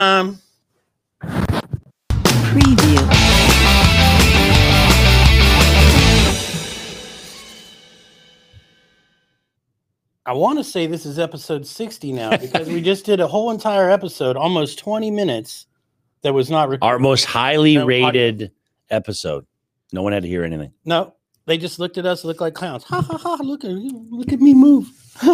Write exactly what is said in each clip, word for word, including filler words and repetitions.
Um, Preview. I want to say this is episode sixty now because we just did a whole entire episode, almost twenty minutes, that was not recorded. Our most highly No, rated episode. No one had to hear anything. No, they just looked at us, looked like clowns. Ha ha ha! Look at look at me move.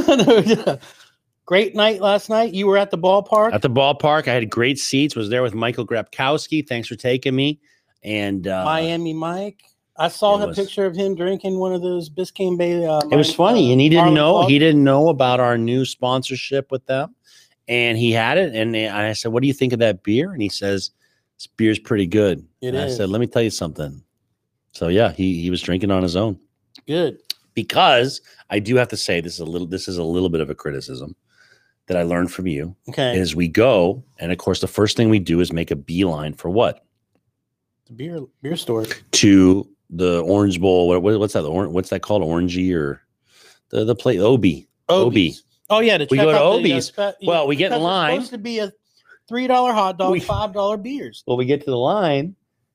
Great night last night. You were at the ballpark. At the ballpark, I had great seats. Was there with Michael Grabkowski. Thanks for taking me. And uh, Miami Mike. I saw a was, picture of him drinking one of those Biscayne Bay. Uh, it was funny, uh, and he didn't Harlem know. Club. He didn't know about our new sponsorship with them, and he had it. And I said, "What do you think of that beer?" And he says, "This beer's pretty good." It and is. I said, "Let me tell you something." So yeah, he he was drinking on his own. Good. Because I do have to say this is a little. This is a little bit of a criticism that I learned from you. Okay. Is we go, and of course, the first thing we do is make a beeline for what? The beer beer store. To the Orange Bowl. What, what what's that? The or, what's that called? Orangey or the the plate? Obi. Obi. Oh yeah. To We check go to out the, uh, Obi's. spe- Well, we get in because it's line. supposed to be a three dollar hot dog, We- five dollar beers. Well, we get to the line,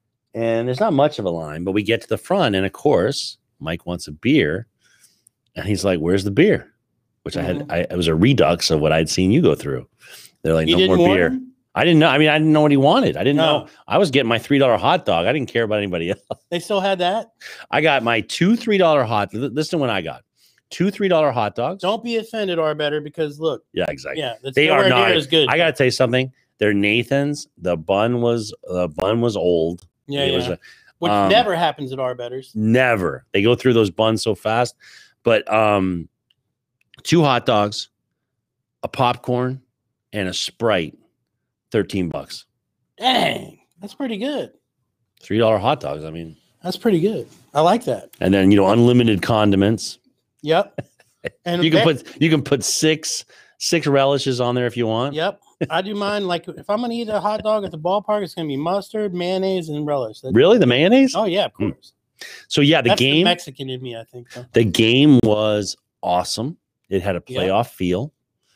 and there's not much of a line, but we get to the front, and of course, Mike wants a beer, and he's like, "Where's the beer?" Which I had. I it was a redux of what I'd seen you go through. They're like, You "No didn't more want beer." them? I didn't know. I mean, I didn't know what he wanted. I didn't No. know. I was getting my three dollar hot dog. I didn't care about anybody else. They still had that. I got my two three dollar hot. Listen, what I got two three dollar hot dogs. Don't be offended, or better, because look, Yeah, exactly. yeah, that's They are nowhere not. near as good. I gotta tell you something. They're Nathan's. The bun was the bun was old. yeah, It yeah. was a- Which um, never happens at our betters. never. They go through those buns so fast. But um, two hot dogs, a popcorn, and a Sprite. Thirteen bucks. Dang, that's pretty good. Three dollar hot dogs. I mean, That's pretty good. I like that. and then you know, unlimited condiments. Yep. And You can ve- put you can put six six relishes on there if you want. Yep. I do mine like if I'm gonna eat a hot dog at the ballpark, it's gonna be mustard, mayonnaise, and relish. That's- Really, the mayonnaise? Oh yeah, of Mm. course. So yeah, the That's the game. Mexican in me, I think. So. The game was awesome. It had a Yeah. playoff feel.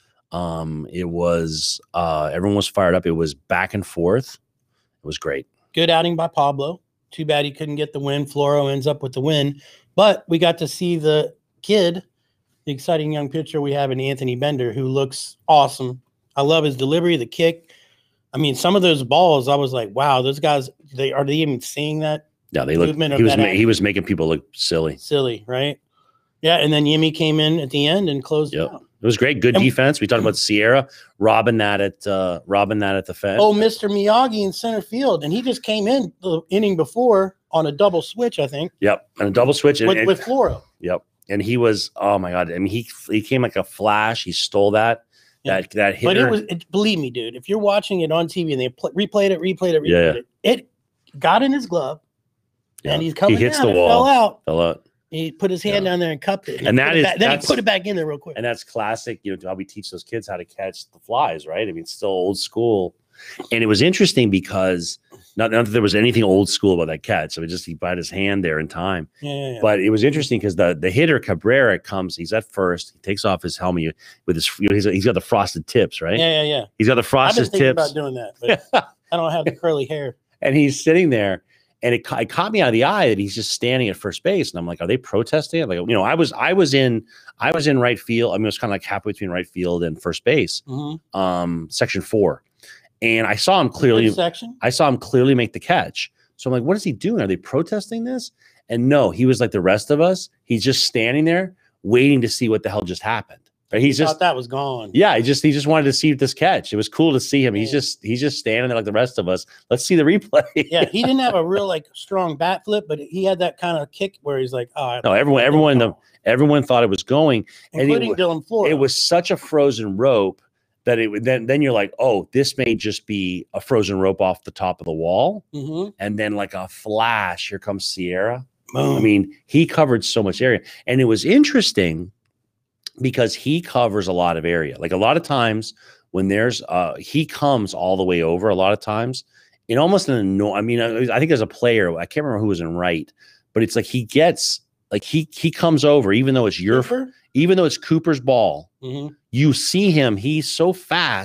Um, it was uh, everyone was fired up. It was back and forth. It was great. Good outing by Pablo. Too bad he couldn't get the win. Floro ends up with the win, but we got to see the kid, the exciting young pitcher we have in Anthony Bender, who looks awesome. I love his delivery, the kick. I mean, some of those balls, I was like, wow, those guys. They are they even seeing that? Yeah, they looked. Movement of He was that ma- action. he was making people look silly. Silly, right? Yeah, and then Yimmy came in at the end and closed Yep. it out. It was great. Good And- defense. We talked about Sierra robbing that at uh, robbing that at the fence. Oh, Mister Miyagi in center field, and he just came in the inning before on a double switch, I think, Yep, and a double switch. And, with, and- with Floro. yep, and he was. Oh my god! I mean, he he came like a flash. He stole that. Yeah. That that hitter. But it was, it, believe me, dude, if you're watching it on T V and they pl- replayed it, replayed it, replayed Yeah. it, it got in his glove, Yeah. and he's coming He hits down. the It wall. fell out. fell out. He put his hand Yeah. down there and cupped it. And he that put it is- back- then he that's- put it back in there real quick. And that's classic, you know, how we teach those kids how to catch the flies, right? I mean, it's still old school. And it was interesting because not, not that there was anything old school about that catch. So it just, he bite his hand there in time. yeah, yeah, yeah. But it was interesting because the, the hitter Cabrera comes, he's at first, he takes off his helmet with his, you know, he's, he's got the frosted tips, right? yeah, yeah, yeah. He's got the I've been frosted thinking tips. about doing that, but I don't have the curly hair. And he's sitting there. And it, ca- it caught me out of the eye that he's just standing at first base, and I'm like, "Are they protesting?" Like, you know, I was, I was in, I was in right field. I mean, it was kind of like halfway between right field and first base, Mhm. um, section four, and I saw him clearly. Good section. I saw him clearly make the catch. So I'm like, "What is he doing? Are they protesting this?" And no, he was like the rest of us. He's just standing there waiting to see what the hell just happened. Right? He's He just, thought that was gone. yeah, he just, he just wanted to see this catch. It was cool to see him. He's Yeah. just, he's just standing there like the rest of us. Let's see the replay. Yeah, he didn't have a real like strong bat flip, but he had that kind of kick where he's like, "Oh, No, everyone, everyone, the, everyone thought it was going, and it, including wa- Dylan Floro." it was such a frozen rope that it would then, then you're like, oh, this may just be a frozen rope off the top of the wall, Mhm. and then like a flash, here comes Sierra. Boom. I mean, he covered so much area, and it was interesting because he covers a lot of area. Like a lot of times when there's, uh, he comes all the way over. A lot of times, in almost an anno- I mean, I, I think as a player, I can't remember who was in right, but it's like he gets like he he comes over, even though it's your, Cooper? even though it's Cooper's ball. Mhm. You see him; he's so fast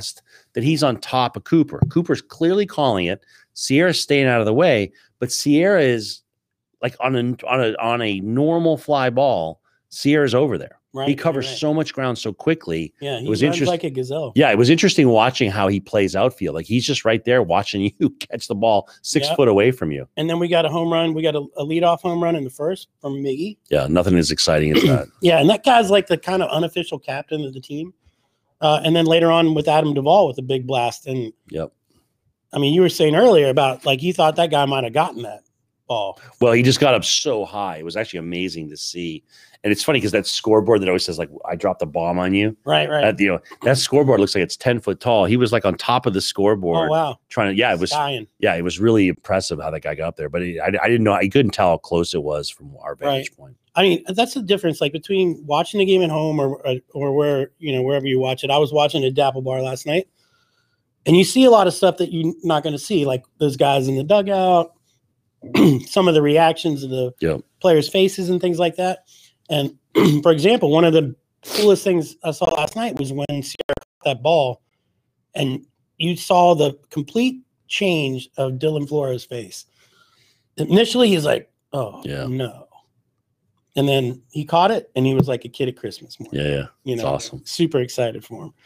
that he's on top of Cooper. Cooper's clearly calling it. Sierra's staying out of the way, but Sierra is like on a on a on a normal fly ball. Sierra's over there. Right, he covers right. so much ground so quickly. Yeah, he it was runs interesting. like a gazelle. Yeah, it was interesting watching how he plays outfield. Like he's just right there watching you catch the ball six Yep. foot away from you. And then we got a home run. We got a, a leadoff home run in the first from Miggy. Yeah, nothing as exciting as that. Yeah, and that guy's like the kind of unofficial captain of the team. Uh, and then later on with Adam Duvall with a big blast. And Yep. I mean, you were saying earlier about like you thought that guy might have gotten that ball. Well, he just got up so high. It was actually amazing to see. And it's funny because that scoreboard that always says like I dropped a bomb on you. Right, right. That, you know, that scoreboard looks like it's ten foot tall. He was like on top of the scoreboard. Oh wow. Trying to yeah, it was Skying. yeah, it was really impressive how that guy got up there. But it, I, I didn't know I couldn't tell how close it was from our vantage Right. point. I mean, that's the difference, like between watching the game at home or, or or where you know wherever you watch it. I was watching at Dapple Bar last night, and you see a lot of stuff that you're not going to see, like those guys in the dugout, some of the reactions of the Yep. players' faces and things like that. And for example, one of the coolest things I saw last night was when Sierra caught that ball, and you saw the complete change of Dylan Flores' face. Initially, he's like, "Oh Yeah. no." And then he caught it, and he was like a kid at Christmas morning. Yeah, yeah. You It's know, awesome. super excited for him.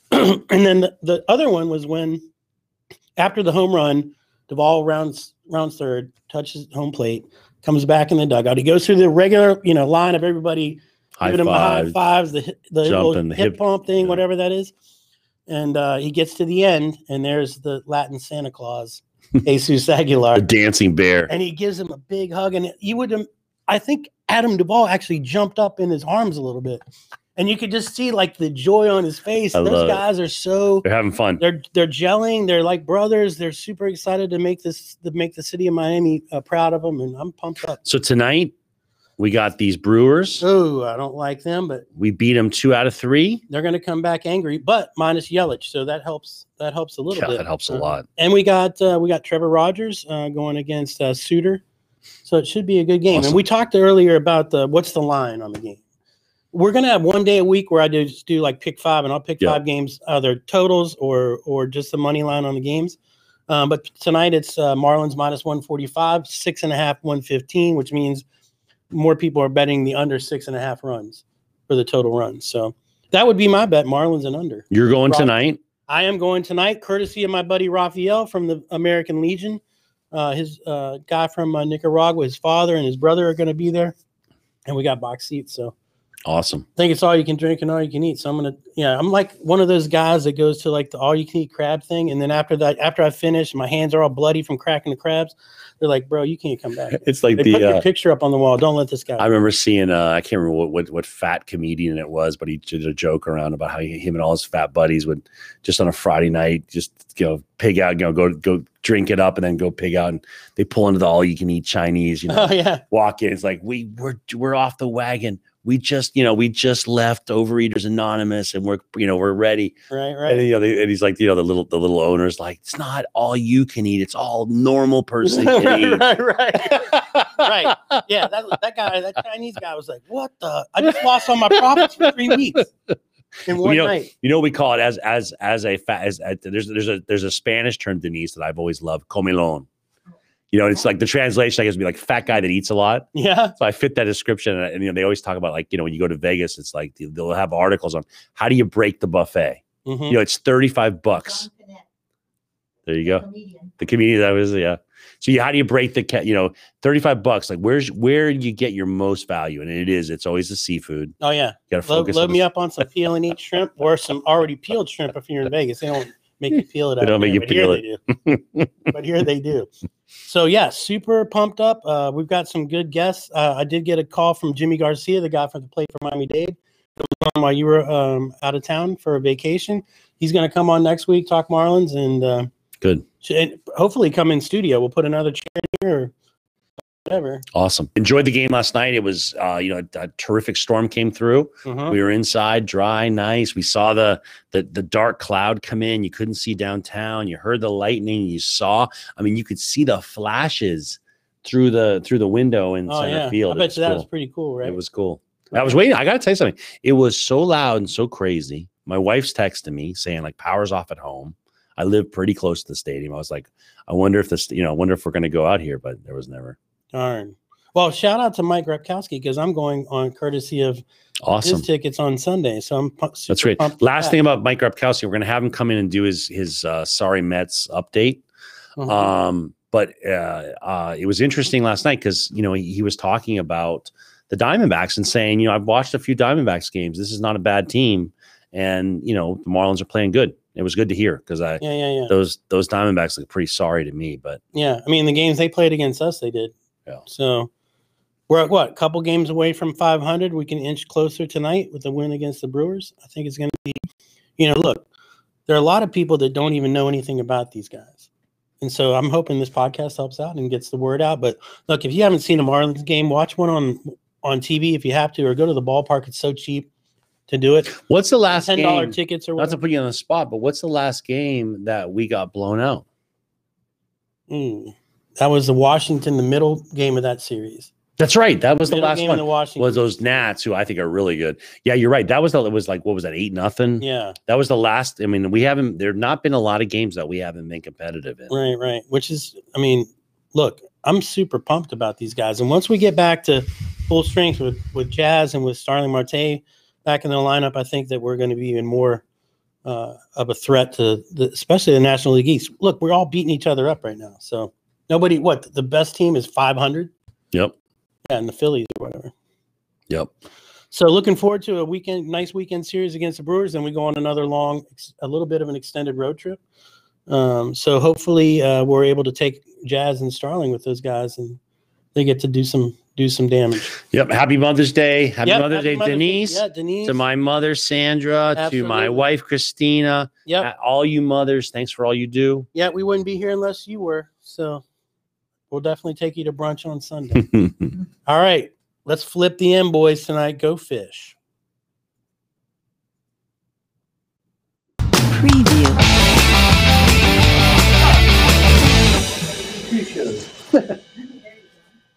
And then the, the other one was when, after the home run, Duvall rounds rounds third, touches home plate, comes back in the dugout. He goes through the regular, you know, line of everybody High giving him the high five. fives, the hip- the little jumping, the hip, hip- pump thing, yeah. whatever that is. And uh, he gets to the end, and there's the Latin Santa Claus, Jesus Aguilar. The dancing bear. And he gives him a big hug, and you would, um, I think Adam Duvall actually jumped up in his arms a little bit, and you could just see like the joy on his face. I love Those it. guys are so They're having fun. they're they're gelling. They're like brothers. They're super excited to make this to make the city of Miami uh, proud of them, and I'm pumped up. So tonight we got these Brewers. Oh, I don't like them, but We beat them two out of three. they're going to come back angry, but minus Yelich, so that helps. That helps a little Yeah, bit. that helps a Uh, lot. And we got uh, we got Trevor Rogers uh, going against uh, Suter, so it should be a good game. Awesome. And we talked earlier about the what's the line on the game. We're gonna have one day a week where I do just do like pick five, and I'll pick Yeah. five games, either totals or or just the money line on the games. Um, but tonight it's uh, Marlins minus one forty-five, six and a half, one fifteen, which means more people are betting the under six and a half runs for the total runs. So that would be my bet, Marlins and under. You're going Rob- tonight. I am going tonight, courtesy of my buddy Raphael from the American Legion. Uh, his uh, guy from uh, Nicaragua, his father and his brother are going to be there, and we got box seats. So Awesome. I think it's all you can drink and all you can eat. So I'm gonna, yeah, I'm like one of those guys that goes to like the all you can eat crab thing, and then after that, after I finish, my hands are all bloody from cracking the crabs. They're like, bro, you can't come back. It's like They the put your uh, picture up on the wall. Don't let this guy. I remember seeing uh I can't remember what, what what fat comedian it was, but he did a joke around about how he, him and all his fat buddies would just on a Friday night just you know pig out, you know, go go drink it up and then go pig out, and they pull into the all you can eat Chinese, you know, Oh yeah, walk in. It's like we we're we're off the wagon. We just, you know, we just left Overeaters Anonymous, and we're, you know, we're ready. right, And, right. you know, they, and he's like, you know, the little, the little owner's like, it's not all you can eat. It's all normal person can eat. right, right, right. Yeah, that that guy, that Chinese guy was like, "What the? I just lost all my profits for three weeks in one you know, night." You know, what we call it as, as, as a fat, as, as there's, there's a, there's a Spanish term, Denise, that I've always loved, comilon. You know, it's like the translation, I guess, would be like fat guy that eats a lot. Yeah, So I fit that description. And, and, you know, they always talk about like, you know, when you go to Vegas, it's like they'll have articles on how do you break the buffet? Mhm. You know, it's thirty-five bucks. There you go. The comedian that was, yeah. So yeah, how do you break the, ca- you know, thirty-five bucks? Like where's, where do you get your most value? And it is, it's always the seafood. Oh yeah. You got to Load, focus load on me the- up on some peel and eat shrimp, or some already peeled shrimp if you're in Vegas. They don't make you peel it. They out don't make there, you but peel here They do. But here they do. So yeah, super pumped up. Uh, we've got some good guests. Uh, I did get a call from Jimmy Garcia, the guy from the Play for Miami-Dade, while you were um, out of town for a vacation. He's going to come on next week, talk Marlins, and uh, Good. sh- and hopefully come in studio. We'll put another chair here or whatever. Awesome. Enjoyed the game last night. It was, uh, you know, a, a terrific storm came through. Uh-huh. We were inside, dry, nice. We saw the, the the dark cloud come in. You couldn't see downtown. You heard the lightning. You saw. I mean, you could see the flashes through the through the window in Oh center yeah, field. I It bet was you that cool. was pretty cool, right? It was cool. I was waiting. I got to tell you something. It was so loud and so crazy My wife's texting me saying like power's off at home. I live pretty close to the stadium. I was like, I wonder if this, you know, I wonder if we're going to go out here, but there was never. Darn. Well, shout out to Mike Repkowski because I'm going on courtesy of awesome his tickets on Sunday. So I'm pu- that's great. Last thing about Mike Repkowski, we're going to have him come in and do his his uh, Sorry Mets update. Uh-huh. Um, but uh, uh, it was interesting last night because you know he, he was talking about the Diamondbacks and saying, you know, I've watched a few Diamondbacks games. This is not a bad team, and you know the Marlins are playing good. It was good to hear because I yeah, yeah, yeah. those those Diamondbacks look pretty sorry to me. But yeah, I mean the games they played against us, they did. Yeah. So we're at what? A couple games away from five hundred. We can inch closer tonight with the win against the Brewers. I think it's going to be, you know, look, there are a lot of people that don't even know anything about these guys. And so I'm hoping this podcast helps out and gets the word out. But look, if you haven't seen a Marlins game, watch one on, on T V if you have to, or go to the ballpark. It's so cheap to do it. What's the last ten dollars game? tickets or whatever. Not to put you on the spot, but what's the last game that we got blown out? Mm, that was the Washington, the middle game of that series. That's right. That was the middle last game one. of the Washington was those Nats, who I think are really good. Yeah, you're right. That was the, it was like, what was that? Eight nothing. Yeah. That was the last. I mean, we haven't, there've not been a lot of games that we haven't been competitive in. Right, right. Which is, I mean, look, I'm super pumped about these guys. And once we get back to full strength with, with Jazz and with Starling Marte back in the lineup, I think that we're going to be even more uh, of a threat to the, especially the National League East. Look, we're all beating each other up right now. So nobody, what, the best team is five hundred? Yep. Yeah, and the Phillies or whatever. Yep. So looking forward to a weekend, nice weekend series against the Brewers. Then we go on another long, a little bit of an extended road trip. Um, so hopefully uh, we're able to take Jazz and Starling with those guys, and they get to do some do some damage. Yep. Happy Mother's Day. Happy Yep, Mother's happy Day, Mother's Denise. Day. Yeah, Denise. To my mother, Sandra. Absolutely. To my wife, Christina. Yep. All you mothers, thanks for all you do. Yeah, we wouldn't be here unless you were. So we'll definitely take you to brunch on Sunday. All right. Let's flip the M boys tonight. Go Fish. Preview.